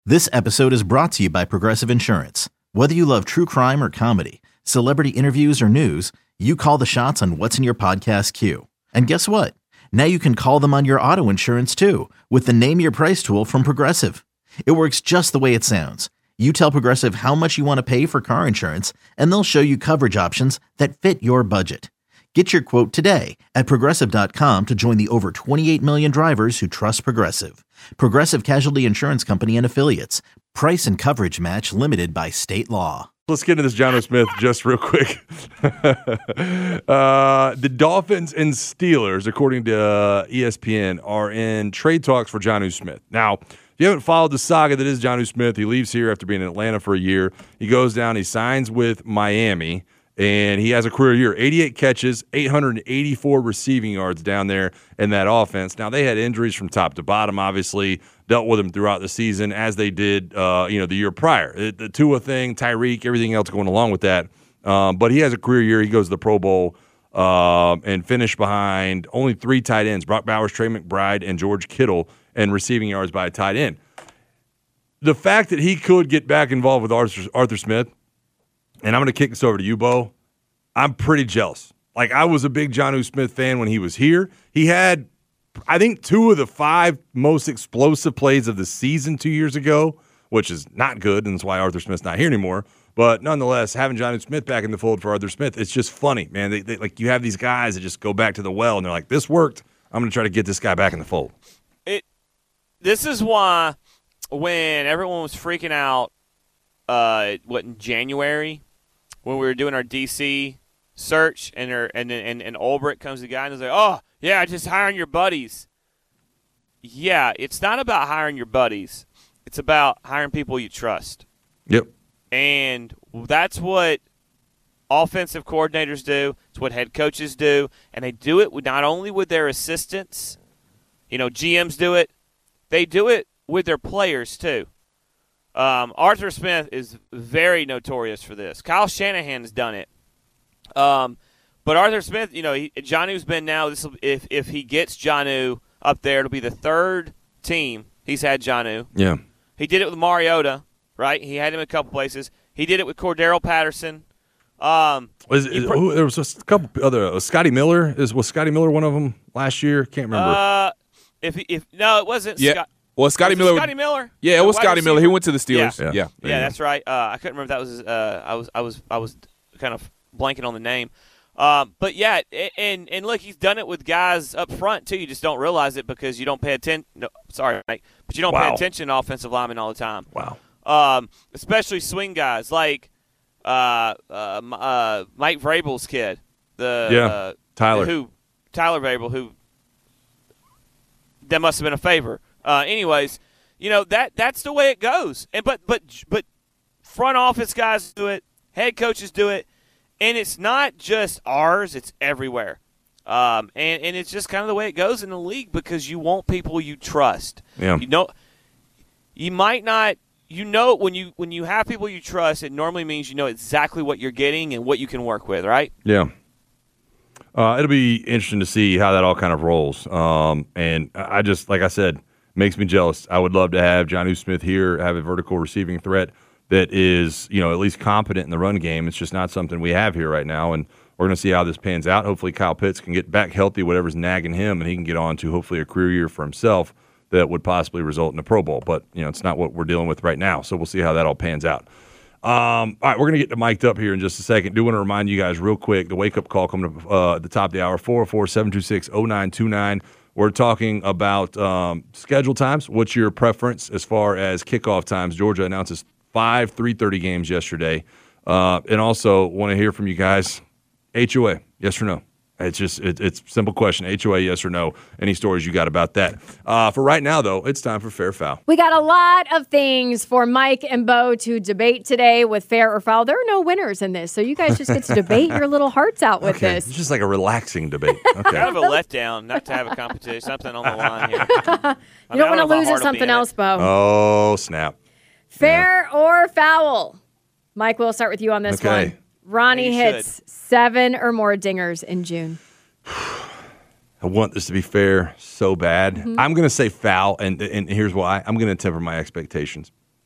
This episode is brought to you by Progressive Insurance. Whether you love true crime or comedy, celebrity interviews or news, you call the shots on what's in your podcast queue. And guess what? Now you can call them on your auto insurance too with the Name Your Price tool from Progressive. It works just the way it sounds. You tell Progressive how much you want to pay for car insurance, and they'll show you coverage options that fit your budget. Get your quote today at Progressive.com to join the over 28 million drivers who trust Progressive. Progressive Casualty Insurance Company and Affiliates. Price and coverage match limited by state law. Let's get into this Jonnu Smith just real quick. The Dolphins and Steelers, according to ESPN, are in trade talks for Jonnu Smith. Now, if you haven't followed the saga that is Jonnu Smith, he leaves here after being in Atlanta for a year. He goes down, he signs with Miami, and he has a career year. 88 catches, 884 receiving yards down there in that offense. Now, they had injuries from top to bottom, obviously, dealt with them throughout the season as they did the year prior. The Tua thing, Tyreek, everything else going along with that. But he has a career year. He goes to the Pro Bowl and finished behind only three tight ends, Brock Bowers, Trey McBride, and George Kittle, and receiving yards by a tight end. The fact that he could get back involved with Arthur Smith, and I'm going to kick this over to you, Bo, I'm pretty jealous. Like, I was a big Jonnu Smith fan when he was here. He had, I think, 2 of the 5 most explosive plays of the season 2 years ago, which is not good, and that's why Arthur Smith's not here anymore. But nonetheless, having Jonnu Smith back in the fold for Arthur Smith, it's just funny, man. They like, you have these guys that just go back to the well, and they're like, this worked. I'm going to try to get this guy back in the fold. This is why when everyone was freaking out, in January, when we were doing our DC search, and Ulbrich comes to the guy and is like, oh, yeah, just hiring your buddies. Yeah, it's not about hiring your buddies. It's about hiring people you trust. Yep. And that's what offensive coordinators do. It's what head coaches do. And they do it not only with their assistants. GMs do it. They do it with their players, too. Arthur Smith is very notorious for this. Kyle Shanahan has done it. But Arthur Smith, Jonnu's been now, if he gets Jonnu up there, it'll be the 3rd team he's had Jonnu. Yeah. He did it with Mariota, right? He had him a couple places. He did it with Cordero Patterson. There was just a couple other. Scotty Miller. Was Scotty Miller one of them last year? Can't remember. No, it wasn't. Yeah. Well, Scotty Miller. Scotty Miller. Yeah, it was Scotty Miller. He went to the Steelers. Yeah, that's right. I couldn't remember if that was. I was kind of blanking on the name. But yeah, and look, he's done it with guys up front too. You just don't realize it because you don't pay attention. No, sorry, Mike, but you don't pay attention to offensive linemen all the time. Wow. Especially swing guys like Mike Vrabel's kid. Tyler. Tyler Vrabel, who that must have been a favor. Anyways, that's the way it goes. And but front office guys do it, head coaches do it, and it's not just ours; it's everywhere. And it's just kind of the way it goes in the league because you want people you trust. Yeah. You might not. When you have people you trust, it normally means you know exactly what you're getting and what you can work with, right? Yeah. It'll be interesting to see how that all kind of rolls. And I just, like I said, makes me jealous. I would love to have Jonnu Smith here, have a vertical receiving threat that is, at least competent in the run game. It's just not something we have here right now, and we're going to see how this pans out. Hopefully Kyle Pitts can get back healthy, whatever's nagging him, and he can get on to hopefully a career year for himself that would possibly result in a Pro Bowl. But, it's not what we're dealing with right now, so we'll see how that all pans out. All right, we're going to get mic'd up here in just a second. Do want to remind you guys real quick, the wake-up call coming up at the top of the hour, 404-726-0929. We're talking about schedule times. What's your preference as far as kickoff times? Georgia announces 5 3:30 games yesterday. And also want to hear from you guys. HOA, yes or no? It's a simple question. HOA, yes or no? Any stories you got about that? For right now, though, it's time for Fair Foul. We got a lot of things for Mike and Bo to debate today with Fair or Foul. There are no winners in this, so you guys just get to debate your little hearts out with this. It's just like a relaxing debate. Okay. Kind of a letdown not to have a competition, something on the line here. You don't want to lose at something else, Bo. Oh, snap. Fair or foul? Mike, we'll start with you on this one. Ronnie hits 7 or more dingers in June. I want this to be fair so bad. Mm-hmm. I'm going to say foul, and here's why. I'm going to temper my expectations.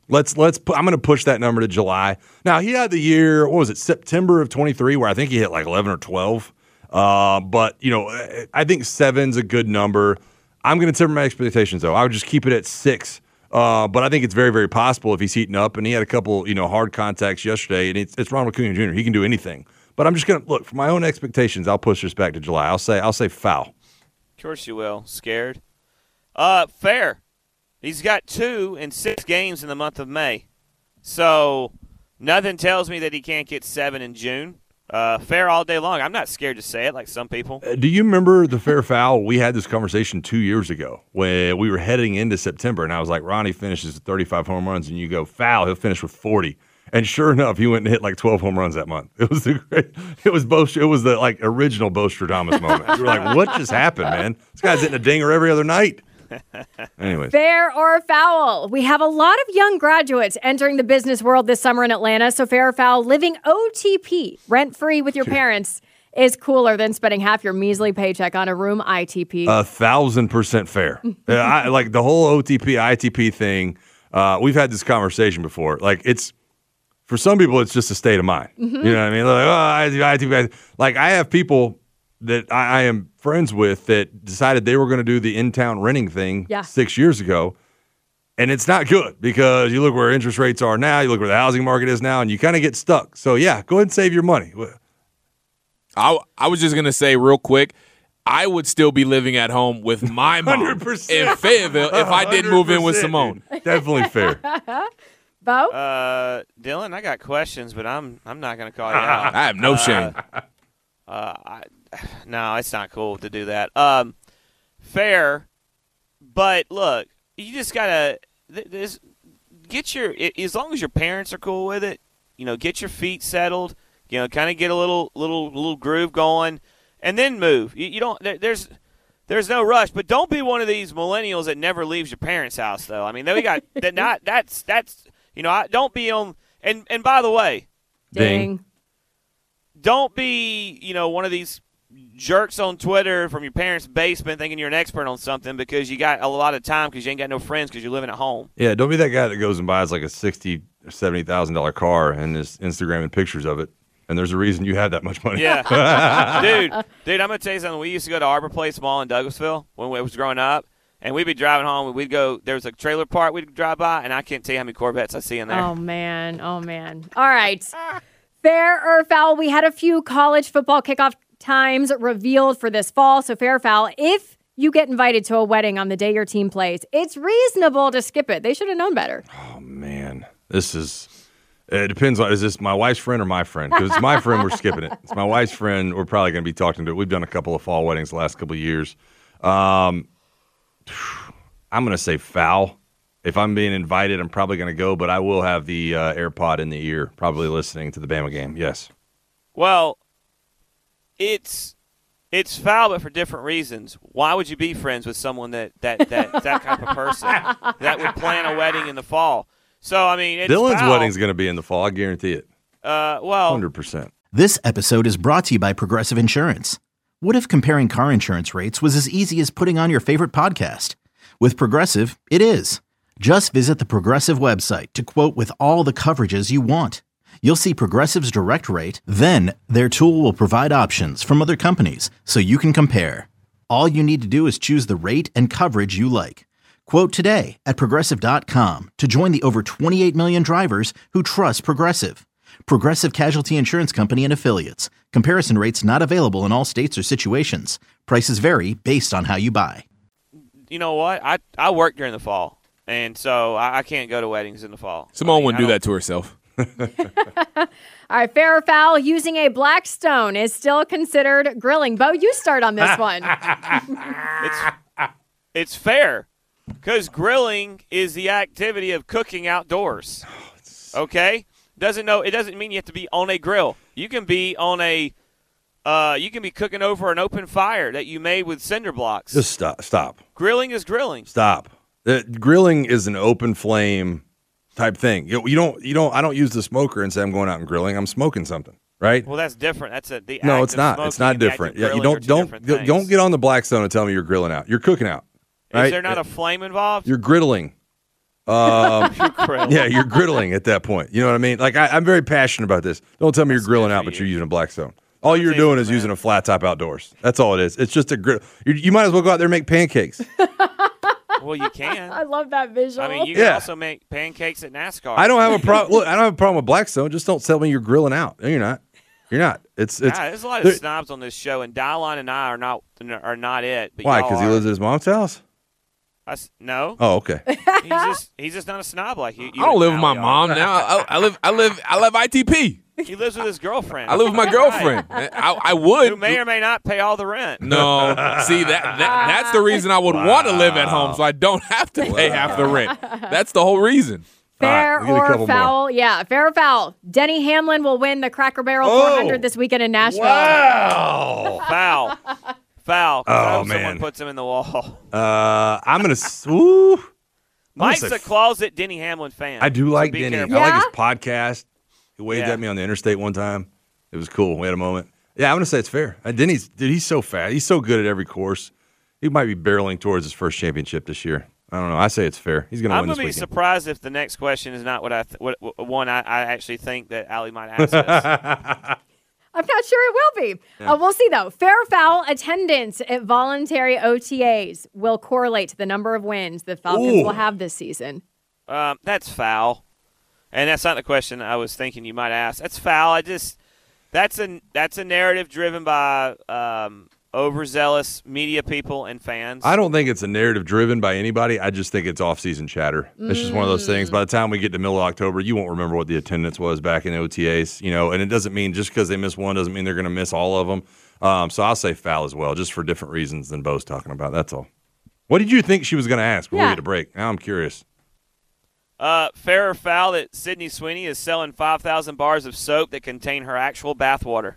I'm going to push that number to July. Now, he had the year, what was it, September of 23, where I think he hit like 11 or 12. But, I think 7's a good number. I'm going to temper my expectations, though. I would just keep it at 6. But I think it's very, very possible if he's heating up. And he had a couple, hard contacts yesterday. And it's Ronald Acuna Jr. He can do anything. But I'm just going to, look, for my own expectations, I'll push this back to July. I'll say foul. Of course you will. Scared. Fair. He's got 2 in 6 games in the month of May. So nothing tells me that he can't get 7 in June. Fair all day long. I'm not scared to say it like some people. Do you remember the fair foul? We had this conversation 2 years ago when we were heading into September, and I was like, Ronnie finishes with 35 home runs, and you go, foul, he'll finish with 40. And sure enough, he went and hit like 12 home runs that month. It was the original Bo Stradamus moment. You were like, what just happened, man? This guy's hitting a dinger every other night. Anyways. Fair or foul? We have a lot of young graduates entering the business world this summer in Atlanta. So fair or foul, living OTP, rent-free with your parents, is cooler than spending half your measly paycheck on a room ITP. 1,000% fair. I like the whole OTP, ITP thing. We've had this conversation before. Like, it's, for some people, it's just a state of mind. Mm-hmm. You know what I mean? Like, ITP. Like, I have people that I am friends with that decided they were going to do the in-town renting thing 6 years ago, and it's not good because you look where interest rates are now, you look where the housing market is now, and you kind of get stuck. So, yeah, go ahead and save your money. I was just going to say real quick, I would still be living at home with my mom 100%. in Fayetteville if I didn't move in with Simone. Definitely fair. Bo? Dylan, I got questions, but I'm not going to call you out. I have no shame. No, it's not cool to do that. Fair, but look, you just gotta get your. As long as your parents are cool with it, get your feet settled. Kind of get a little groove going, and then move. You don't. There's no rush, but don't be one of these millennials that never leaves your parents' house, though. I mean, we got that. That's. Don't be on. And by the way, Ding. Don't be one of these jerks on Twitter from your parents' basement thinking you're an expert on something because you got a lot of time because you ain't got no friends because you're living at home. Yeah, don't be that guy that goes and buys like a $60,000 or $70,000 car and is Instagramming pictures of it. And there's a reason you have that much money. Yeah. Dude, I'm going to tell you something. We used to go to Arbor Place Mall in Douglasville when we was growing up, and we'd be driving home, and we'd go – there was a trailer park we'd drive by, and I can't tell you how many Corvettes I see in there. Oh, man. All right. Fair or foul, we had a few college football kickoff times revealed for this fall. So fair or foul, if you get invited to a wedding on the day your team plays, it's reasonable to skip it. They should have known better. Oh, man. It depends on, is this my wife's friend or my friend? Because it's my friend, we're skipping it. It's my wife's friend, we're probably going to be talking to it. We've done a couple of fall weddings the last couple of years. I'm going to say foul. If I'm being invited, I'm probably going to go, but I will have the AirPod in the ear, probably listening to the Bama game. Yes. Well, it's foul, but for different reasons. Why would you be friends with someone that type of person that would plan a wedding in the fall? So I mean, it's Dylan's foul. wedding's going to be in the fall. I guarantee it. 100%. This episode is brought to you by Progressive Insurance. What if comparing car insurance rates was as easy as putting on your favorite podcast? With Progressive, it is. Just visit the Progressive website to quote with all the coverages you want. You'll see Progressive's direct rate, then their tool will provide options from other companies so you can compare. All you need to do is choose the rate and coverage you like. Quote today at Progressive.com to join the over 28 million drivers who trust Progressive. Progressive Casualty Insurance Company and Affiliates. Comparison rates not available in all states or situations. Prices vary based on how you buy. You know what? I work during the fall, and so I can't go to weddings in the fall. Simone wouldn't do that to herself. All right, fair or foul, using a black stone is still considered grilling. Bo, you start on this one. It's fair because grilling is the activity of cooking outdoors. Okay? It doesn't mean you have to be on a grill. You can be on you can be cooking over an open fire that you made with cinder blocks. Just stop. Grilling is grilling. Stop. Grilling is an open flame type thing. I don't use the smoker and say I'm going out and grilling. I'm smoking something, right? Well, that's different. No, it's not. It's not different. Yeah, you don't get on the Blackstone and tell me you're grilling out. You're cooking out. Right? Is there not a flame involved? You're griddling. Yeah, you're griddling at that point. You know what I mean? Like, I'm very passionate about this. Don't tell me you're grilling out, but you're using a Blackstone. All you're doing is using a flat top outdoors. That's all it is. It's just a grill. You might as well go out there and make pancakes. Well, you can. I love that visual. I mean, you can also make pancakes at NASCAR. I don't have a problem. Look, I don't have a problem with Blackstone. Just don't tell me you're grilling out. No, you're not. You're not. It's. There's a lot of snobs on this show, and Dialon and I are not it. But why? Because he lives at his mom's house. No. Oh, okay. He's just not a snob like you. I don't live with my mom now. I live ITP. He lives with his girlfriend. I live with my girlfriend. I would. Who may or may not pay all the rent. No. See, that's the reason I would want to live at home, so I don't have to pay half the rent. That's the whole reason. Fair or foul? More. Yeah, fair or foul. Denny Hamlin will win the Cracker Barrel 400 this weekend in Nashville. Wow. Foul. Oh, man. Someone puts him in the wall. I'm going to – Mike's a closet Denny Hamlin fan. I do like Denny. Careful. I like his podcast. He waved at me on the interstate one time. It was cool. We had a moment. Yeah, I'm going to say it's fair. He's so fast. He's so good at every course. He might be barreling towards his first championship this year. I don't know. I say it's fair. He's going to win this weekend. I'm going to be surprised if the next question is not what I actually think that Allie might ask us. I'm not sure it will be. Yeah. We'll see, though. Fair or foul, attendance at voluntary OTAs will correlate to the number of wins the Falcons will have this season. That's foul. And that's not the question I was thinking you might ask. That's foul. That's a narrative driven by overzealous media people and fans. I don't think it's a narrative driven by anybody. I just think it's off-season chatter. It's just one of those things. By the time we get to middle of October, you won't remember what the attendance was back in OTAs, and it doesn't mean just because they miss one doesn't mean they're going to miss all of them. So I'll say foul as well, just for different reasons than Bo's talking about. That's all. What did you think she was going to ask before we get a break? Now I'm curious. Fair or foul that Sydney Sweeney is selling 5,000 bars of soap that contain her actual bathwater?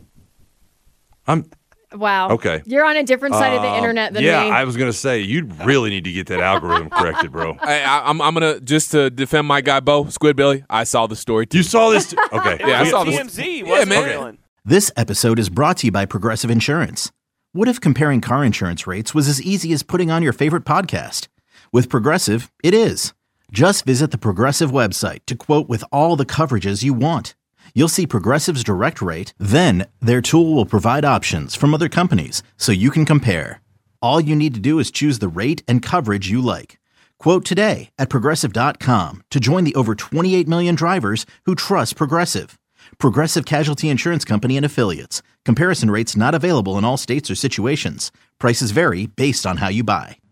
Wow. Okay. You're on a different side of the internet than me. Yeah, I was going to say, you really need to get that algorithm corrected, bro. I'm going to, just to defend my guy, Bo, Squidbilly, I saw the story, too. You saw this? Okay. Yeah, I saw this. TMZ, wasn't it? Okay. This episode is brought to you by Progressive Insurance. What if comparing car insurance rates was as easy as putting on your favorite podcast? With Progressive, it is. Just visit the Progressive website to quote with all the coverages you want. You'll see Progressive's direct rate, then their tool will provide options from other companies so you can compare. All you need to do is choose the rate and coverage you like. Quote today at Progressive.com to join the over 28 million drivers who trust Progressive. Progressive Casualty Insurance Company and Affiliates. Comparison rates not available in all states or situations. Prices vary based on how you buy.